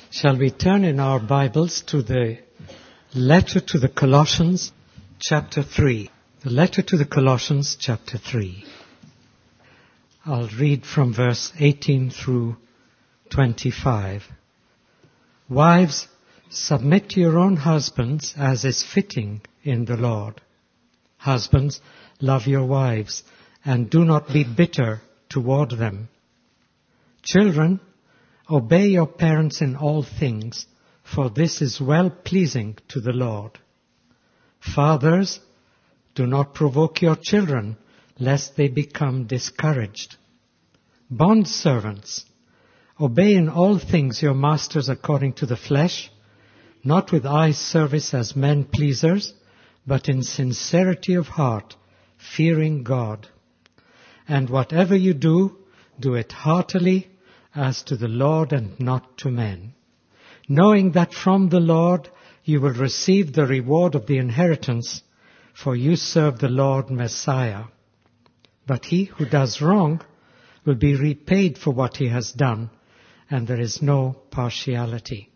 Shall we turn in our Bibles to the letter to the Colossians, chapter 3. The letter to the Colossians, chapter 3. I'll read from verse 18 through 25. Wives, submit to your own husbands as is fitting in the Lord. Husbands, love your wives and do not be bitter toward them. Children, obey your parents in all things, for this is well-pleasing to the Lord. Fathers, do not provoke your children, lest they become discouraged. Bondservants, obey in all things your masters according to the flesh, not with eye service as men pleasers, but in sincerity of heart, fearing God. And whatever you do, do it heartily, as to the Lord and not to men, knowing that from the Lord you will receive the reward of the inheritance, for you serve the Lord Messiah. But he who does wrong will be repaid for what he has done, and there is no partiality.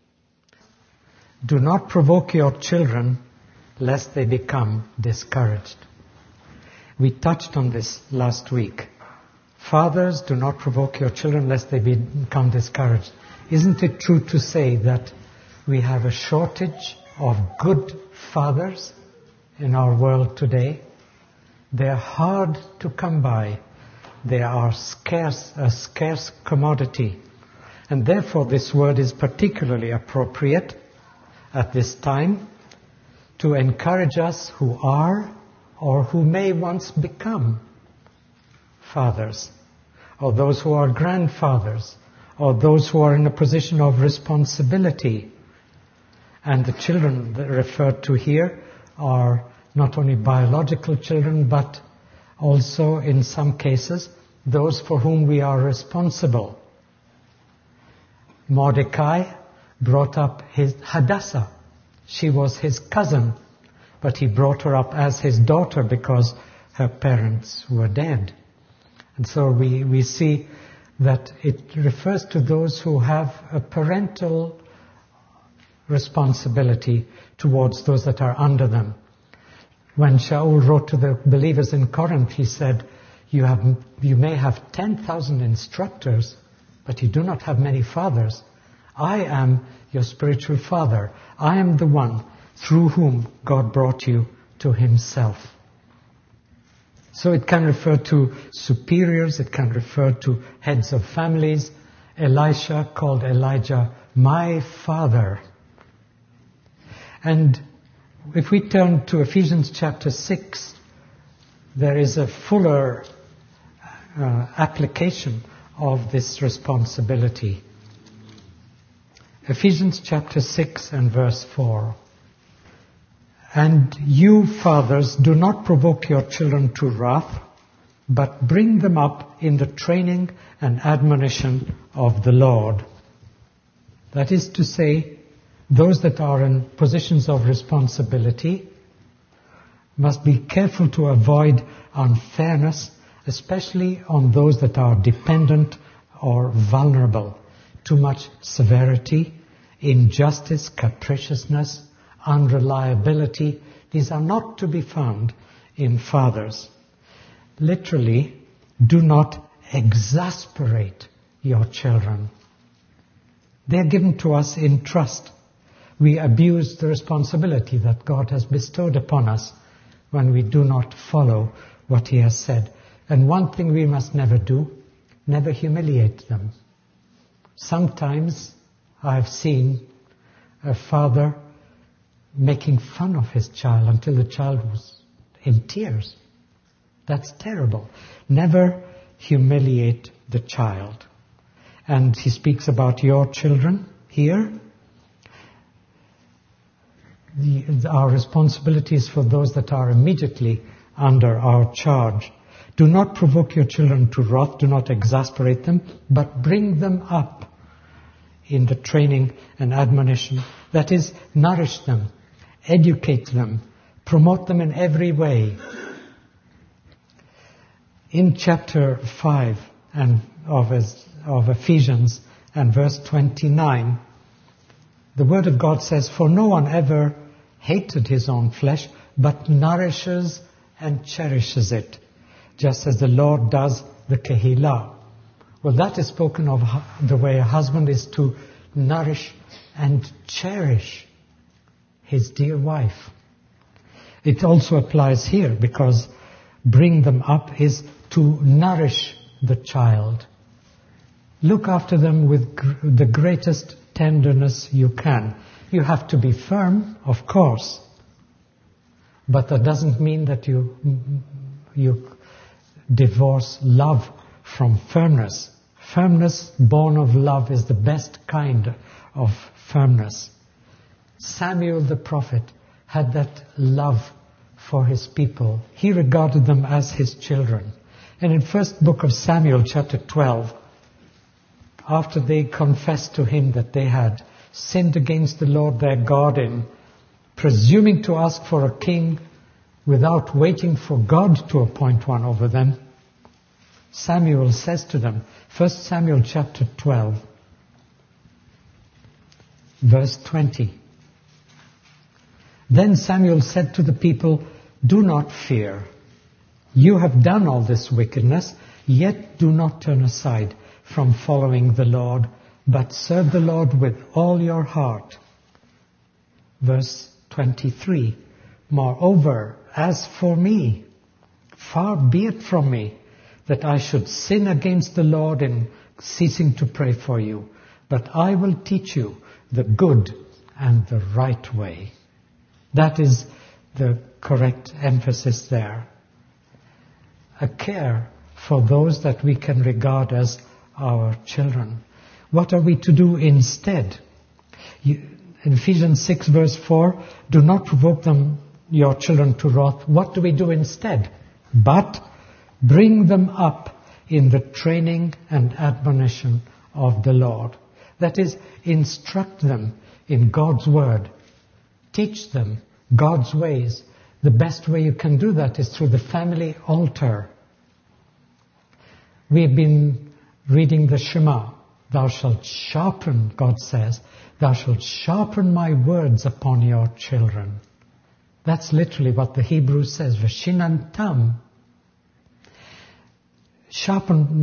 Do not provoke your children, lest they become discouraged. We touched on this last week. Fathers, do not provoke your children lest they become discouraged. Isn't it true to say that we have a shortage of good fathers in our world today? They're hard to come by. They are a scarce commodity. And therefore this word is particularly appropriate at this time to encourage us who are or who may once become fathers, or those who are grandfathers, or those who are in a position of responsibility. And the children referred to here are not only biological children, but also in some cases those for whom we are responsible. Mordecai brought up his Hadassah. She was his cousin, but he brought her up as his daughter because her parents were dead. And so we see that it refers to those who have a parental responsibility towards those that are under them. When Shaul wrote to the believers in Corinth, he said, you may have 10,000 instructors, but you do not have many fathers. I am your spiritual father. I am the one through whom God brought you to himself. So it can refer to superiors, it can refer to heads of families. Elisha called Elijah my father. And if we turn to Ephesians chapter 6, there is a fuller application of this responsibility. Ephesians chapter 6 and verse 4. And you, fathers, do not provoke your children to wrath, but bring them up in the training and admonition of the Lord. That is to say, those that are in positions of responsibility must be careful to avoid unfairness, especially on those that are dependent or vulnerable. Too much severity, injustice, capriciousness, unreliability, these are not to be found in fathers. Literally, do not exasperate your children. They are given to us in trust. We abuse the responsibility that God has bestowed upon us when we do not follow what He has said. And one thing we must never do, never humiliate them. Sometimes I've seen a father making fun of his child until the child was in tears. That's terrible. Never humiliate the child. And he speaks about your children here. Our responsibilities for those that are immediately under our charge. Do not provoke your children to wrath, do not exasperate them, but bring them up in the training and admonition. That is, nourish them, educate them, promote them in every way. In chapter 5 of Ephesians and verse 29, The Word of God says, "For no one ever hated his own flesh, but nourishes and cherishes it, just as the Lord does the Kehillah." Well, that is spoken of the way a husband is to nourish and cherish his dear wife. It also applies here, because bring them up is to nourish the child. Look after them with the greatest tenderness you can. You have to be firm, of course, but that doesn't mean that you divorce love from firmness. Firmness born of love is the best kind of firmness. Samuel the prophet had that love for his people. He regarded them as his children. And in first book of Samuel, chapter 12, after they confessed to him that they had sinned against the Lord their God in presuming to ask for a king without waiting for God to appoint one over them, Samuel says to them, 1 Samuel chapter 12, verse 20. Then Samuel said to the people, "Do not fear. You have done all this wickedness, yet do not turn aside from following the Lord, but serve the Lord with all your heart." Verse 23. "Moreover, as for me, far be it from me that I should sin against the Lord in ceasing to pray for you, but I will teach you the good and the right way." That is the correct emphasis there. A care for those that we can regard as our children. What are we to do instead? In Ephesians 6 verse 4, "Do not provoke them, your children, to wrath." What do we do instead? "But bring them up in the training and admonition of the Lord." That is, instruct them in God's word. Teach them God's ways. The best way you can do that is through the family altar. We've been reading the Shema. "Thou shalt sharpen," God says, "thou shalt sharpen my words upon your children." That's literally what the Hebrew says, "Veshinantam." Sharpen,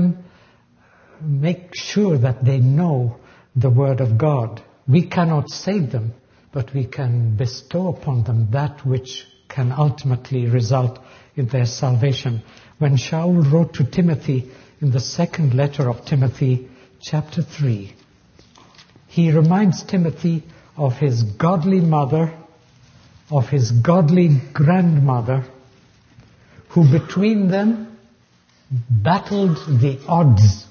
make sure that they know the Word of God. We cannot save them, but we can bestow upon them that which can ultimately result in their salvation. When Shaul wrote to Timothy in the second letter of Timothy, chapter 3, he reminds Timothy of his godly mother, of his godly grandmother, who between them battled the odds.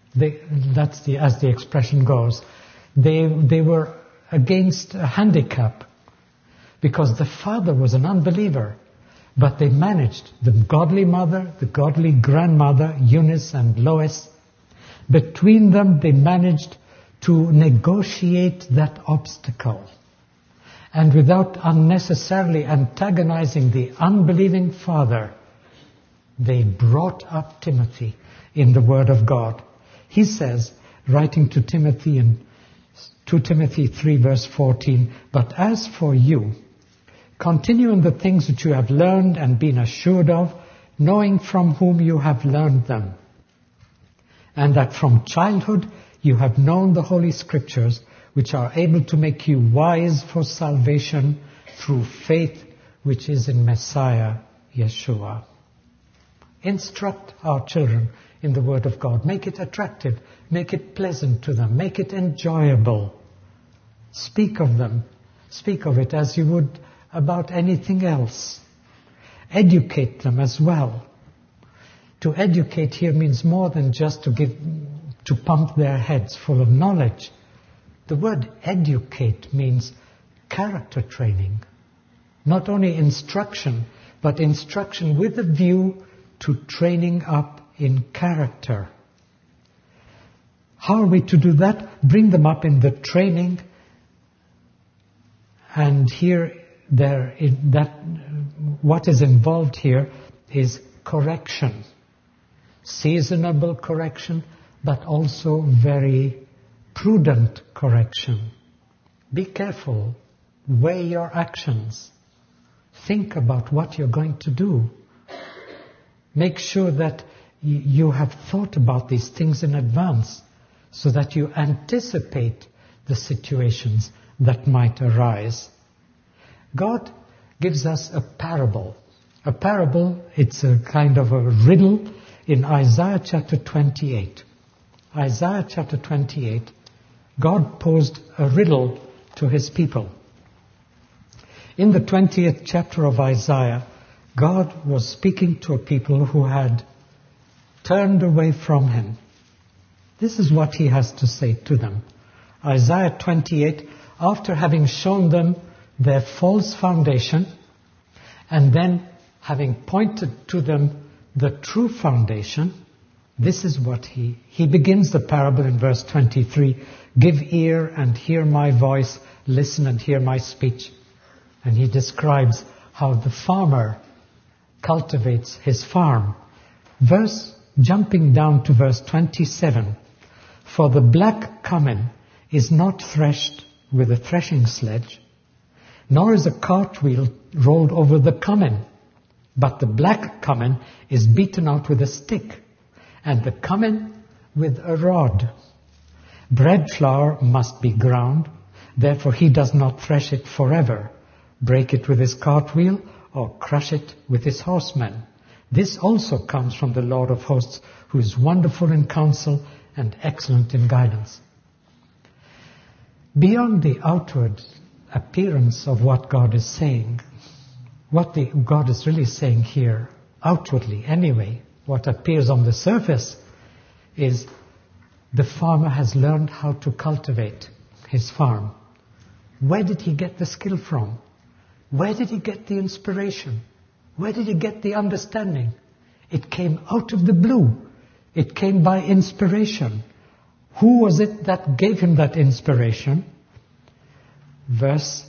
As the expression goes. They were against a handicap because the father was an unbeliever, but they managed. The godly mother, the godly grandmother, Eunice and Lois, between them they managed to negotiate that obstacle. And without unnecessarily antagonizing the unbelieving father, they brought up Timothy in the Word of God. He says, writing to Timothy in 2 Timothy 3 verse 14, "But as for you, continue in the things which you have learned and been assured of, knowing from whom you have learned them, and that from childhood you have known the Holy Scriptures, which are able to make you wise for salvation through faith which is in Messiah Yeshua." Instruct our children in the Word of God. Make it attractive. Make it pleasant to them. Make it enjoyable. Speak of them. Speak of it as you would about anything else. Educate them as well. To educate here means more than just to pump their heads full of knowledge. The word educate means character training. Not only instruction, but instruction with a view to training up in character. How are we to do that? Bring them up in the training. And what is involved here is correction. Seasonable correction, but also very prudent correction. Be careful. Weigh your actions. Think about what you're going to do. Make sure that you have thought about these things in advance so that you anticipate the situations that might arise. God gives us a parable. A parable, it's a kind of a riddle in Isaiah chapter 28. Isaiah chapter 28, God posed a riddle to his people. In the 20th chapter of Isaiah, God was speaking to a people who had turned away from him. This is what he has to say to them. Isaiah 28, after having shown them their false foundation, and then having pointed to them the true foundation, this is what he begins the parable in verse 23. Give ear and hear my voice, listen and hear my speech. And he describes how the farmer cultivates his farm. Jumping down to verse 27. For the black cumin is not threshed with a threshing sledge, nor is a cartwheel rolled over the cumin, but the black cumin is beaten out with a stick, and the cumin with a rod. Bread flour must be ground, therefore he does not thresh it forever, break it with his cartwheel, or crush it with his horsemen. This also comes from the Lord of hosts, who is wonderful in counsel and excellent in guidance. Beyond the outward appearance of what God is saying, what God is really saying here, outwardly anyway, what appears on the surface is the farmer has learned how to cultivate his farm. Where did he get the skill from? Where did he get the inspiration? Where did he get the understanding? It came out of the blue. It came by inspiration. Who was it that gave him that inspiration? Verse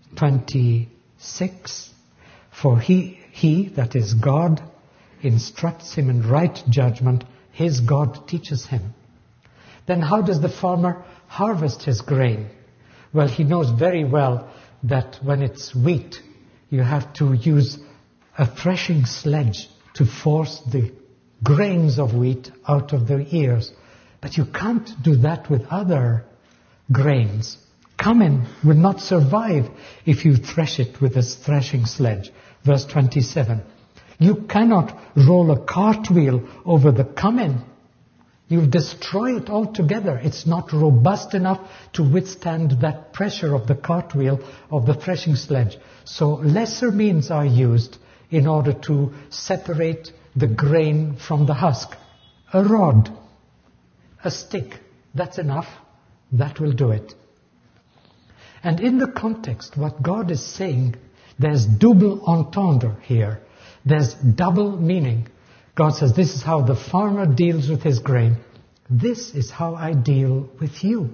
26. For he, that is God, instructs him in right judgment. His God teaches him. Then how does the farmer harvest his grain? Well, he knows very well that when it's wheat, you have to use a threshing sledge to force the grains of wheat out of the ears. But you can't do that with other grains. Cumin will not survive if you thresh it with a threshing sledge. Verse 27. You cannot roll a cartwheel over the cumin. You'll destroy it altogether. It's not robust enough to withstand that pressure of the cartwheel of the threshing sledge. So lesser means are used in order to separate the grain from the husk. A rod, a stick, that's enough. That will do it. And in the context, what God is saying, there's double entendre here. There's double meaning. God says, this is how the farmer deals with his grain. This is how I deal with you.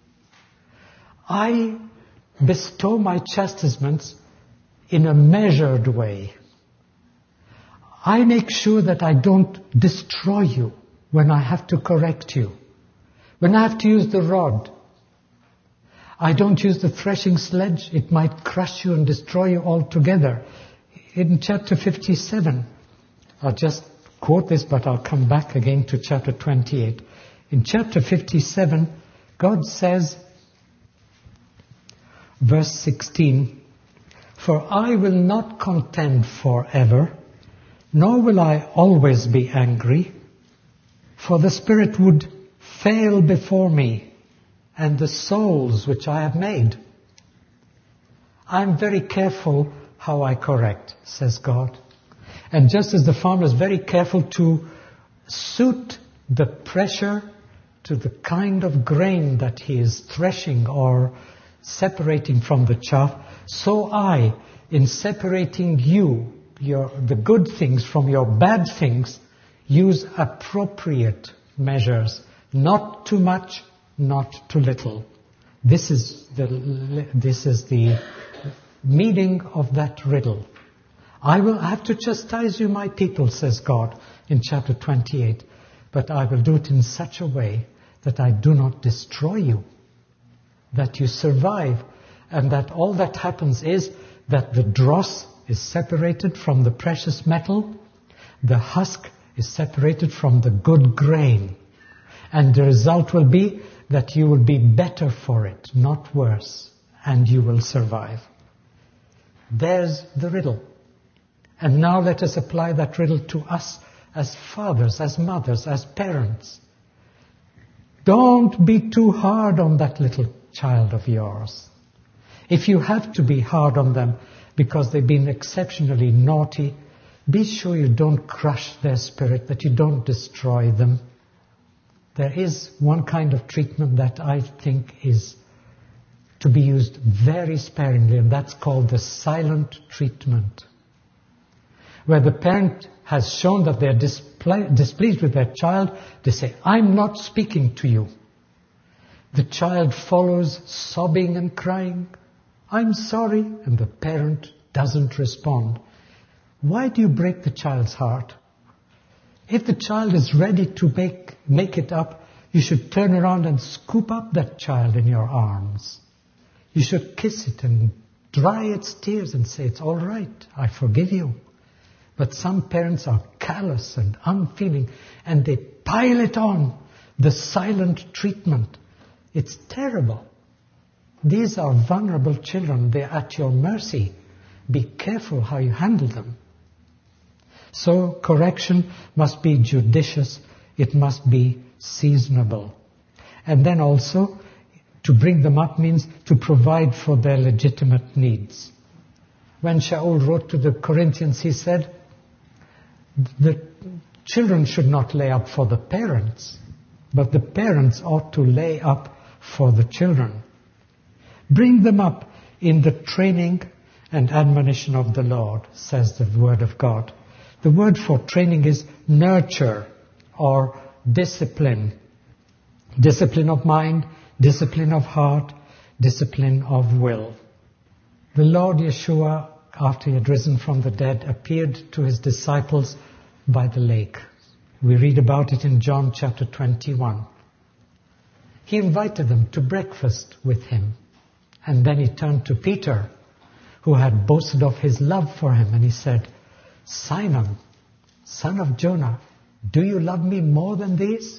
I bestow my chastisements in a measured way. I make sure that I don't destroy you when I have to correct you. When I have to use the rod, I don't use the threshing sledge. It might crush you and destroy you altogether. In chapter 57, I'll just quote this, but I'll come back again to chapter 28. In chapter 57, God says, verse 16, For I will not contend forever, nor will I always be angry, for the Spirit would fail before me, and the souls which I have made. I'm very careful how I correct, says God. And just as the farmer is very careful to suit the pressure to the kind of grain that he is threshing or separating from the chaff, so I, in separating you, the good things from your bad things, use appropriate measures. Not too much, not too little. This is the meaning of that riddle. I will have to chastise you, my people, says God in chapter 28, but I will do it in such a way that I do not destroy you. that you survive, and that all that happens is that the dross is separated from the precious metal, the husk is separated from the good grain, and the result will be that you will be better for it, not worse, and you will survive. There's the riddle. And now let us apply that riddle to us as fathers, as mothers, as parents. Don't be too hard on that little child of yours. If you have to be hard on them because they've been exceptionally naughty, be sure you don't crush their spirit, that you don't destroy them. There is one kind of treatment that I think is to be used very sparingly, and that's called the silent treatment, where the parent has shown that they're displeased with their child. They say, "I'm not speaking to you." The child follows, sobbing and crying, "I'm sorry," and the parent doesn't respond. Why do you break the child's heart? If the child is ready to make it up, you should turn around and scoop up that child in your arms. You should kiss it and dry its tears and say, "It's all right, I forgive you." But some parents are callous and unfeeling, and they pile it on, the silent treatment. It's terrible. These are vulnerable children. They're at your mercy. Be careful how you handle them. So correction must be judicious. It must be seasonable. And then also, to bring them up means to provide for their legitimate needs. When Shaul wrote to the Corinthians, he said, the children should not lay up for the parents, but the parents ought to lay up for the children. Bring them up in the training and admonition of the Lord, says the Word of God. The word for training is nurture or discipline. Discipline of mind, discipline of heart, discipline of will. The Lord Yeshua, after he had risen from the dead, appeared to his disciples by the lake. We read about it in John chapter 21. He invited them to breakfast with him. And then he turned to Peter, who had boasted of his love for him, and he said, "Simon, son of Jonah, do you love me more than these?"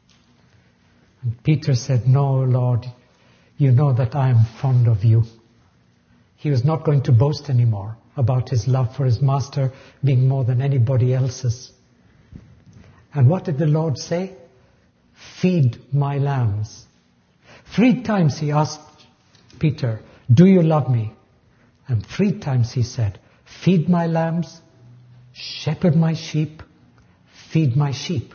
And Peter said, "No, Lord, you know that I am fond of you." He was not going to boast anymore about his love for his master being more than anybody else's. And what did the Lord say? "Feed my lambs." 3 times he asked Peter, "Do you love me?" And 3 times he said, "Feed my lambs, shepherd my sheep, feed my sheep."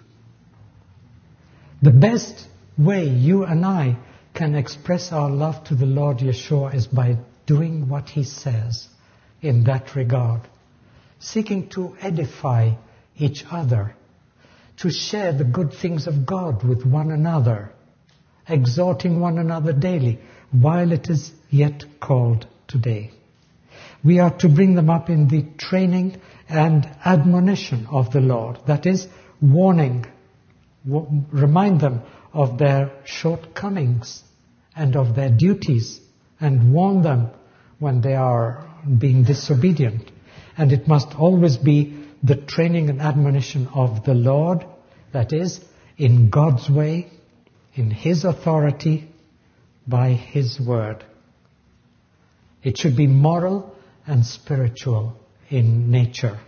The best way you and I can express our love to the Lord Yeshua is by doing what he says in that regard, seeking to edify each other, to share the good things of God with one another, exhorting one another daily while it is yet called today. We are to bring them up in the training and admonition of the Lord, that is, warning, remind them of their shortcomings and of their duties, and warn them when they are being disobedient. And it must always be the training and admonition of the Lord, that is, in God's way, in his authority, by his word. It should be moral and spiritual in nature.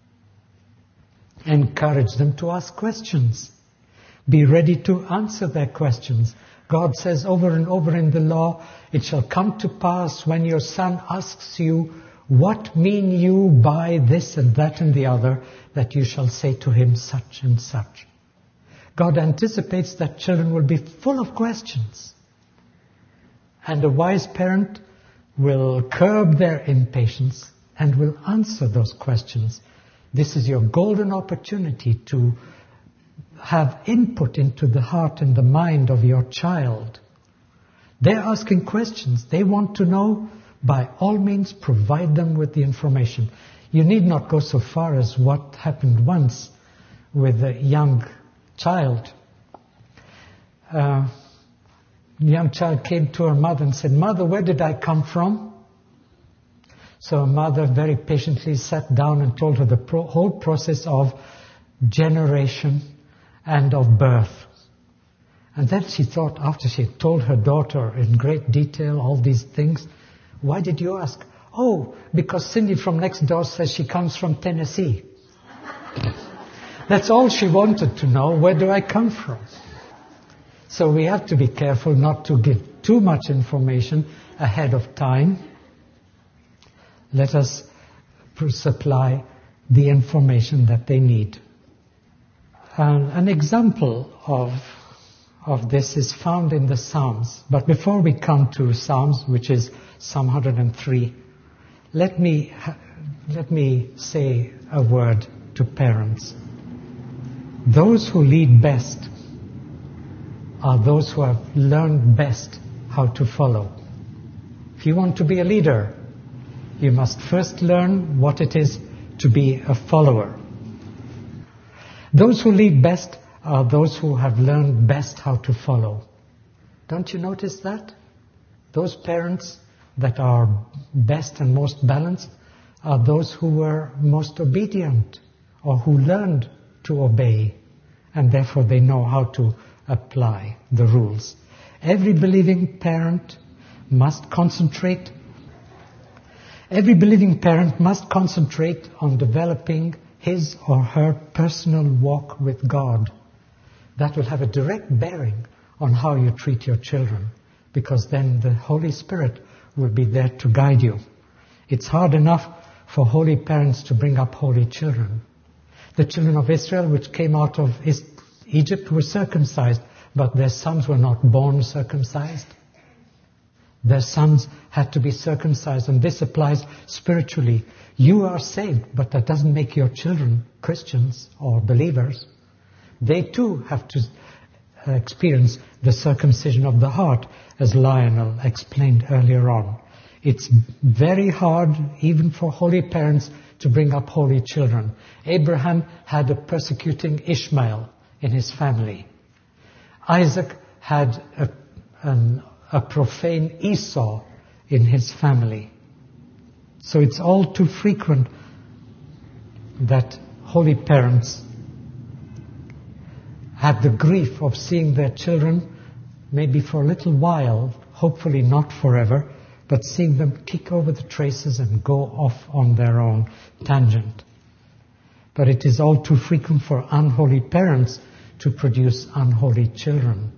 Encourage them to ask questions. Be ready to answer their questions. God says over and over in the law, "It shall come to pass when your son asks you, 'What mean you by this and that and the other?' that you shall say to him such and such." God anticipates that children will be full of questions. And a wise parent will curb their impatience and will answer those questions. This is your golden opportunity to have input into the heart and the mind of your child. They're asking questions. They want to know. By all means, provide them with the information. You need not go so far as what happened once with a young child. young child came to her mother and said, "Mother, where did I come from?" So her mother very patiently sat down and told her the whole process of generation and of birth. And then she thought, after she had told her daughter in great detail all these things, "Why did you ask?" "Oh, because Cindy from next door says she comes from Tennessee." That's all she wanted to know. Where do I come from? So we have to be careful not to give too much information ahead of time. Let us supply the information that they need. An example of this is found in the Psalms. But before we come to Psalms, which is Psalm 103, let me say a word to parents. Those who lead best are those who have learned best how to follow. If you want to be a leader, you must first learn what it is to be a follower. Those who lead best are those who have learned best how to follow. Don't you notice that? Those parents that are best and most balanced are those who were most obedient or who learned to obey, and therefore they know how to apply the rules. Every believing parent must concentrate on developing his or her personal walk with God. That will have a direct bearing on how you treat your children, because then the Holy Spirit will be there to guide you. It's hard enough for holy parents to bring up holy children. The children of Israel, which came out of Egypt, were circumcised, but their sons were not born circumcised. Their sons had to be circumcised, and this applies spiritually. You are saved, but that doesn't make your children Christians or believers. They too have to experience the circumcision of the heart, as Lionel explained earlier on. It's very hard, even for holy parents, to bring up holy children. Abraham had a persecuting Ishmael in his family. Isaac had a profane Esau in his family. So it's all too frequent that holy parents have the grief of seeing their children, maybe for a little while, hopefully not forever, but seeing them kick over the traces and go off on their own tangent. But it is all too frequent for unholy parents to produce unholy children.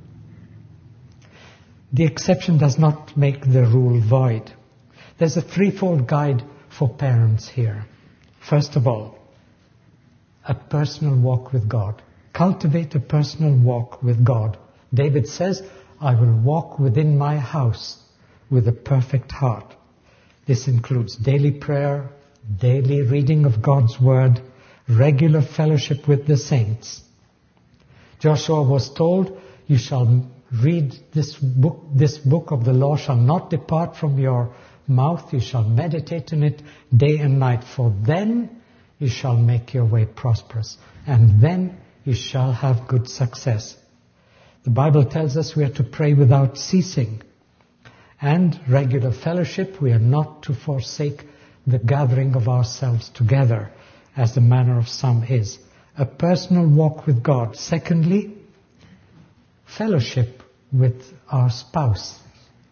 The exception does not make the rule void. There's a threefold guide for parents here. First of all, a personal walk with God. Cultivate a personal walk with God. David says, "I will walk within my house with a perfect heart." This includes daily prayer, daily reading of God's Word, regular fellowship with the saints. Joshua was told, "You shall read this book of the law shall not depart from your mouth. You shall meditate in it day and night, for then you shall make your way prosperous, and then you shall have good success." The Bible tells us we are to pray without ceasing. And regular fellowship, we are not to forsake the gathering of ourselves together, as the manner of some is. A personal walk with God. Secondly, fellowship with our spouse.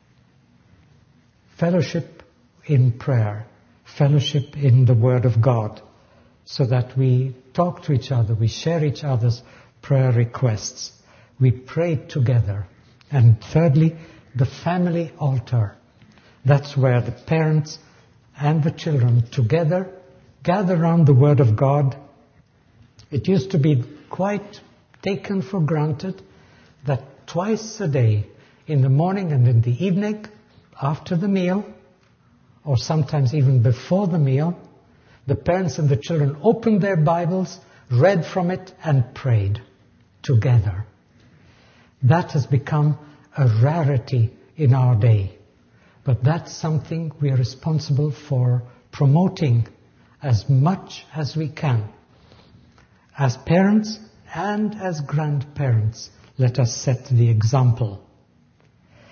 Fellowship in prayer. Fellowship in the Word of God. So that we talk to each other, we share each other's prayer requests. We pray together. And thirdly, the family altar. That's where the parents and the children together gather around the Word of God. It used to be quite taken for granted that twice a day, in the morning and in the evening, after the meal, or sometimes even before the meal, the parents and the children opened their Bibles, read from it, and prayed together. That has become a rarity in our day. But that's something we are responsible for promoting as much as we can. As parents and as grandparents, let us set the example.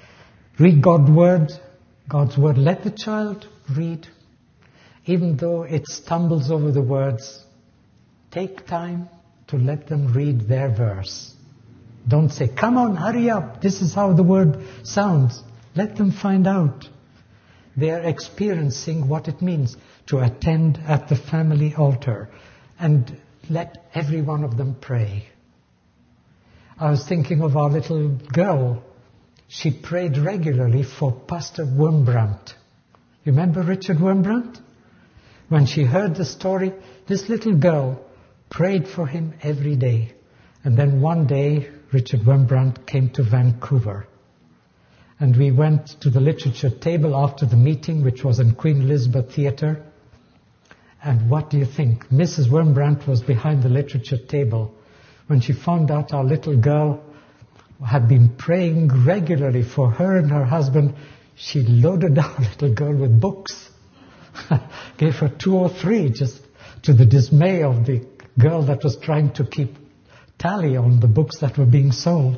Read God's word. Let the child read. Even though it stumbles over the words, take time to let them read their verse. Don't say, come on, hurry up. This is how the word sounds. Let them find out. They are experiencing what it means to attend at the family altar. And let every one of them pray. I was thinking of our little girl. She prayed regularly for Pastor Wurmbrandt. You remember Richard Wurmbrandt? When she heard the story, this little girl prayed for him every day. And then one day, Richard Wurmbrandt came to Vancouver. And we went to the literature table after the meeting, which was in Queen Elizabeth Theatre. And what do you think? Mrs. Wurmbrandt was behind the literature table. When she found out our little girl had been praying regularly for her and her husband, she loaded our little girl with books. Gave her 2 or 3, just to the dismay of the girl that was trying to keep tally on the books that were being sold.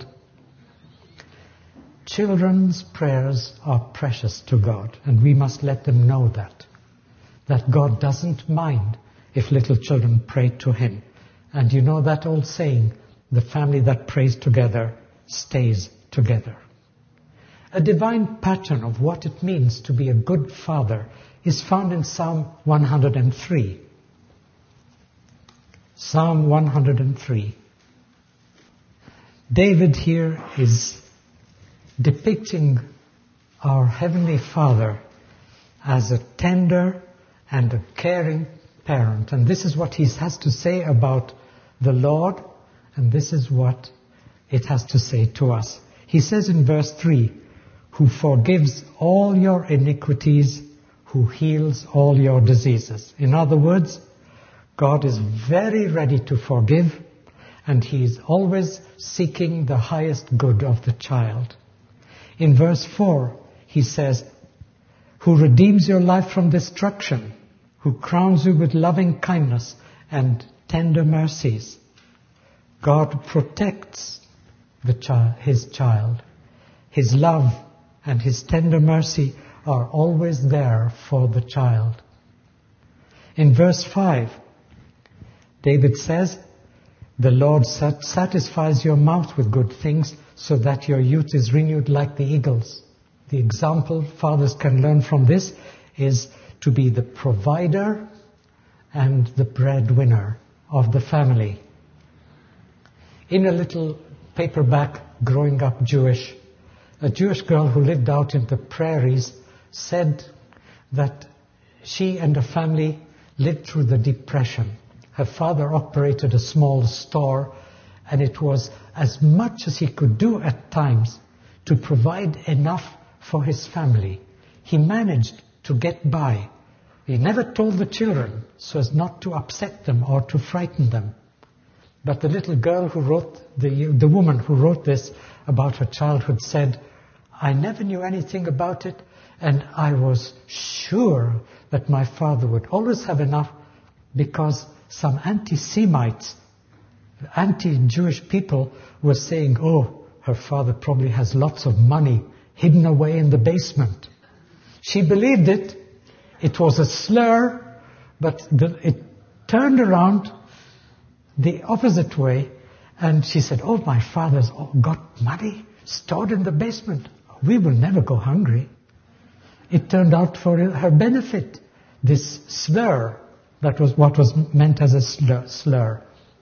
Children's prayers are precious to God, and we must let them know that God doesn't mind if little children pray to Him. And you know that old saying, the family that prays together stays together. A divine pattern of what it means to be a good father is found in Psalm 103. Psalm 103. David here is depicting our Heavenly Father as a tender and a caring parent. And this is what he has to say about the Lord, and this is what it has to say to us. He says in verse 3, who forgives all your iniquities, who heals all your diseases. In other words, God is very ready to forgive, and He is always seeking the highest good of the child. In verse 4, He says, who redeems your life from destruction, who crowns you with loving kindness and tender mercies. God protects His child. His love and His tender mercy are always there for the child. In verse 5, David says, the Lord satisfies your mouth with good things so that your youth is renewed like the eagles. The example fathers can learn from this is to be the provider and the breadwinner of the family. In a little paperback, Growing Up Jewish, a Jewish girl who lived out in the prairies said that she and her family lived through the Depression. Her father operated a small store, and it was as much as he could do at times to provide enough for his family. He managed to get by. He never told the children so as not to upset them or to frighten them. But the little girl who wrote, the woman who wrote this about her childhood said, I never knew anything about it, and I was sure that my father would always have enough because some anti-Semites, anti-Jewish people were saying, oh, her father probably has lots of money hidden away in the basement. She believed it. It was a slur, but it turned around the opposite way, and she said, oh, my father's got money stored in the basement. We will never go hungry. It turned out for her benefit, this slur. That was what was meant as a slur.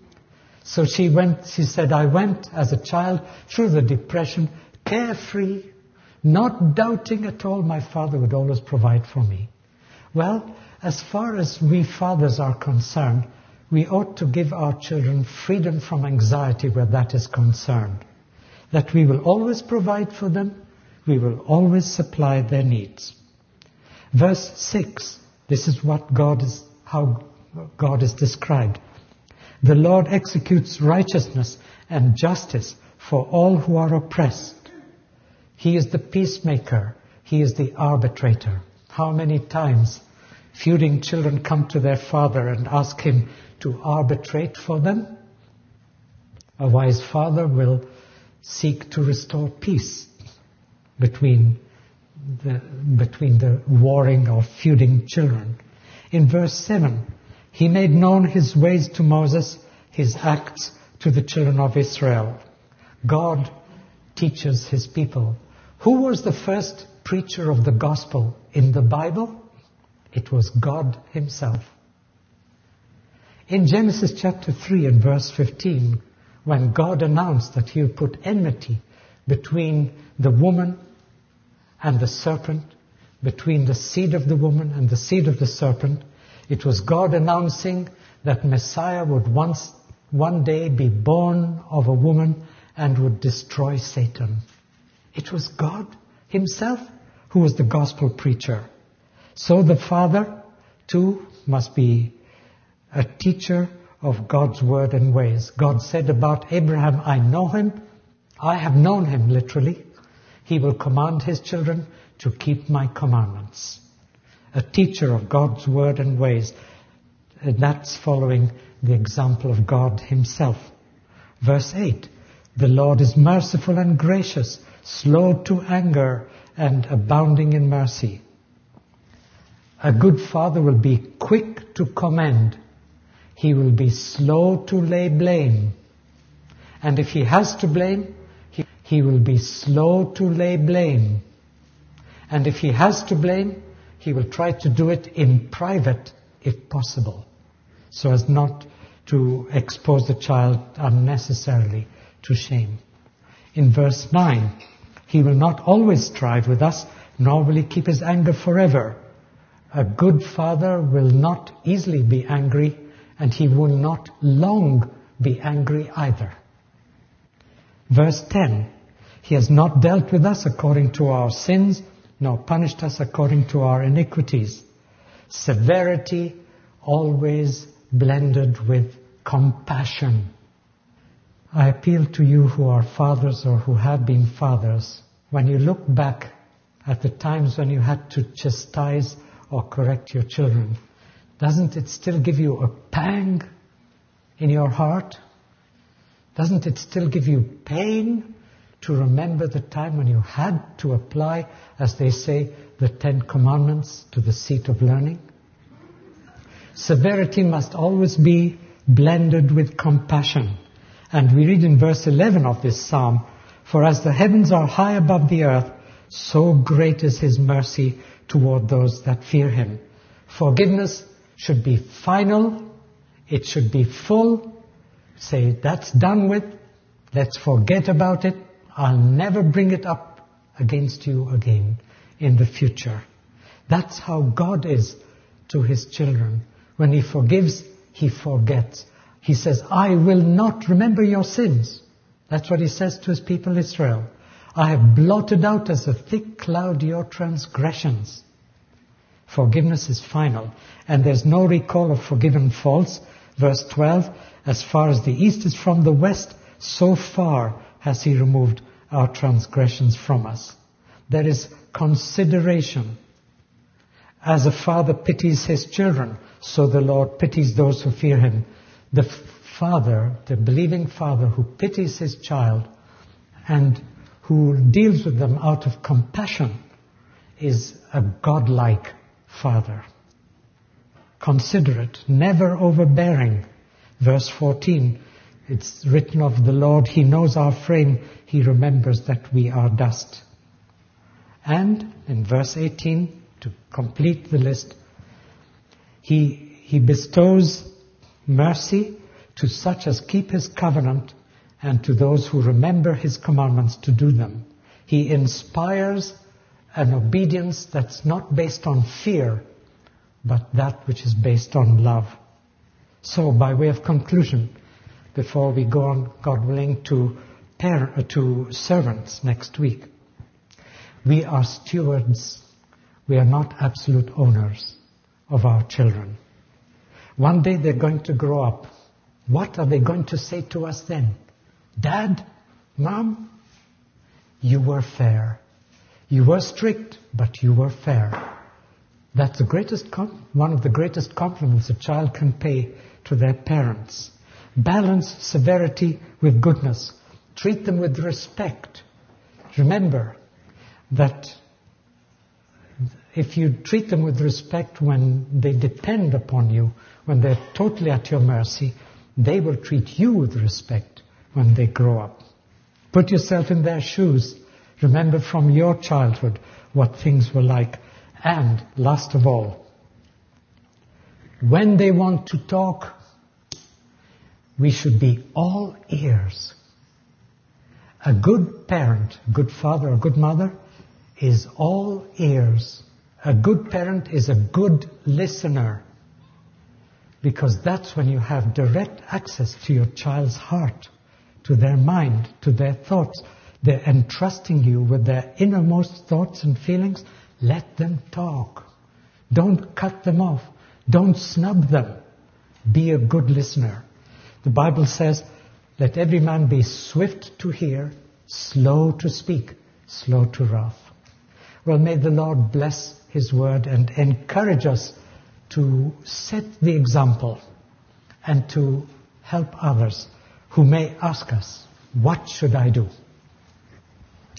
So she said, I went as a child through the Depression, carefree, not doubting at all my father would always provide for me. Well, as far as we fathers are concerned, we ought to give our children freedom from anxiety where that is concerned. That we will always provide for them, we will always supply their needs. Verse 6, this is how God is described. The Lord executes righteousness and justice for all who are oppressed. He is the peacemaker. He is the arbitrator. How many times feuding children come to their father and ask him to arbitrate for them? A wise father will seek to restore peace between between the warring or feuding children. In verse 7, he made known his ways to Moses, his acts to the children of Israel. God teaches his people. Who was the first preacher of the gospel in the Bible? It was God himself. In Genesis chapter 3 and verse 15, when God announced that he would put enmity between the woman and the serpent, between the seed of the woman and the seed of the serpent, it was God announcing that Messiah would one day be born of a woman and would destroy Satan. It was God himself who was the gospel preacher. So the Father, too, must be a teacher of God's word and ways. God said about Abraham, I know him. I have known him, literally. He will command his children to keep my commandments. A teacher of God's word and ways. And that's following the example of God himself. Verse 8, the Lord is merciful and gracious, slow to anger and abounding in mercy. A good father will be quick to commend. He will be slow to lay blame. And if he has to blame, he will be slow to lay blame. And if he has to blame, he will try to do it in private if possible, so as not to expose the child unnecessarily to shame. In verse 9, he will not always strive with us, nor will he keep his anger forever. A good father will not easily be angry, and he will not long be angry either. Verse 10, he has not dealt with us according to our sins, nor punished us according to our iniquities. Severity always blended with compassion. I appeal to you who are fathers or who have been fathers, when you look back at the times when you had to chastise or correct your children, doesn't it still give you a pang in your heart? Doesn't it still give you pain to remember the time when you had to apply, as they say, the 10 Commandments to the seat of learning? Severity must always be blended with compassion. And we read in verse 11 of this psalm, for as the heavens are high above the earth, so great is his mercy toward those that fear him. Forgiveness should be final. It should be full. Say, that's done with. Let's forget about it. I'll never bring it up against you again in the future. That's how God is to his children. When he forgives, he forgets. He says, I will not remember your sins. That's what he says to his people Israel. I have blotted out as a thick cloud your transgressions. Forgiveness is final. And there's no recall of forgiven faults. Verse 12, as far as the east is from the west, so far has he removed our transgressions from us. There is consideration. As a father pities his children, so the Lord pities those who fear him. The father, the believing father who pities his child and who deals with them out of compassion is a godlike father. Considerate, never overbearing. Verse 14, it's written of the Lord, he knows our frame, he remembers that we are dust. And in verse 18, to complete the list, he bestows mercy to such as keep his covenant and to those who remember his commandments to do them. He inspires an obedience that's not based on fear, but that which is based on love. So, by way of conclusion, before we go on, God willing, to servants next week, we are stewards. We are not absolute owners of our children. One day they're going to grow up. What are they going to say to us then? Dad, Mom, you were fair. You were strict, but you were fair. That's one of the greatest compliments a child can pay to their parents. Balance severity with goodness. Treat them with respect. Remember that If you treat them with respect when they depend upon you, when they're totally at your mercy, they will treat you with respect when they grow up. Put yourself in their shoes. Remember from your childhood what things were like. And last of all, when they want to talk, we should be all ears. A good parent, a good father, a good mother is all ears. A good parent is a good listener, because that's when you have direct access to your child's heart, to their mind, to their thoughts. They're entrusting you with their innermost thoughts and feelings. Let them talk. Don't cut them off. Don't snub them. Be a good listener. The Bible says, let every man be swift to hear, slow to speak, slow to wrath. Well, may the Lord bless His word and encourage us to set the example and to help others who may ask us, what should I do?